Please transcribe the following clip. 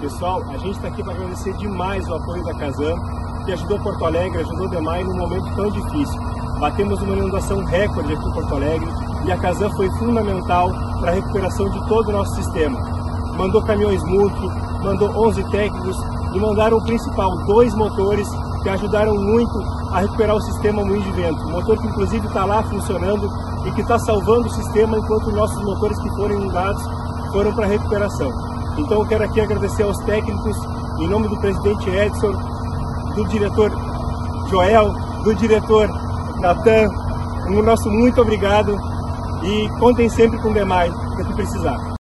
Pessoal, a gente está aqui para agradecer demais o apoio da Casan, que ajudou Porto Alegre, ajudou o DEMAI num momento tão difícil. Batemos uma inundação recorde aqui em Porto Alegre e a Casan foi fundamental para a recuperação de todo o nosso sistema. Mandou caminhões multi, mandou 11 técnicos e mandaram o principal, 2 motores que ajudaram muito a recuperar o sistema Moinho de Vento. O motor que inclusive está lá funcionando e que está salvando o sistema enquanto nossos motores que foram inundados foram para a recuperação. Então eu quero aqui agradecer aos técnicos, em nome do presidente Edson, do diretor Joel, do diretor Natan, um nosso muito obrigado e contem sempre com o DEMAI, para que precisar.